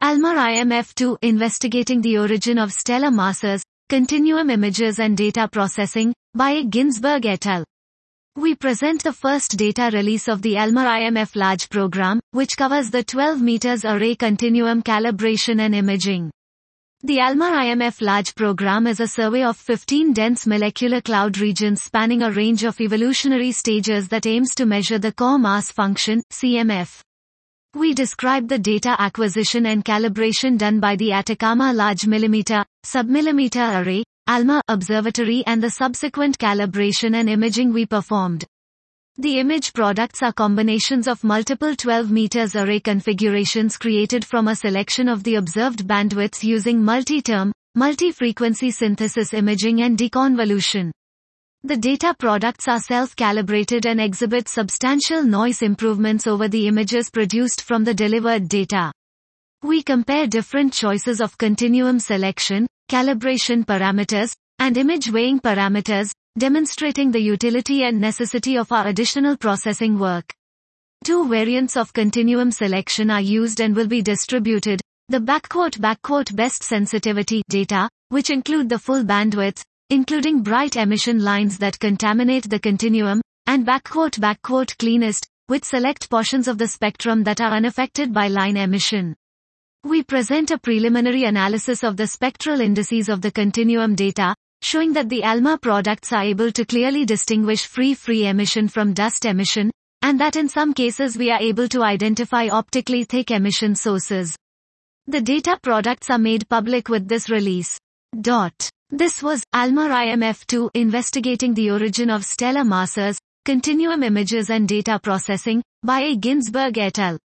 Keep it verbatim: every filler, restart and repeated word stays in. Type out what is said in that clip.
ALMA I M F two Investigating the Origin of Stellar Masses, Continuum Images and Data Processing, by A. Ginsberg et al. We present the first data release of the ALMA I M F Large Program, which covers the twelve meters array continuum calibration and imaging. The ALMA I M F Large Program is a survey of fifteen dense molecular cloud regions spanning a range of evolutionary stages that aims to measure the core mass function, C M F. We describe the data acquisition and calibration done by the Atacama Large Millimeter, Submillimeter Array, ALMA Observatory and the subsequent calibration and imaging we performed. The image products are combinations of multiple twelve meters array configurations created from a selection of the observed bandwidths using multi-term, multi-frequency synthesis imaging and deconvolution. The data products are self-calibrated and exhibit substantial noise improvements over the images produced from the delivered data. We compare different choices of continuum selection, calibration parameters, and image weighing parameters, demonstrating the utility and necessity of our additional processing work. Two variants of continuum selection are used and will be distributed, the backquote backquote best sensitivity data, which include the full bandwidth, including bright emission lines that contaminate the continuum, and backquote backquote cleanest, which select portions of the spectrum that are unaffected by line emission. We present a preliminary analysis of the spectral indices of the continuum data, showing that the ALMA products are able to clearly distinguish free-free emission from dust emission, and that in some cases we are able to identify optically thick emission sources. The data products are made public with this release. Dot. This was ALMA I M F two Investigating the Origin of Stellar Masses, Continuum Images and Data Processing, by A. Ginsberg et al.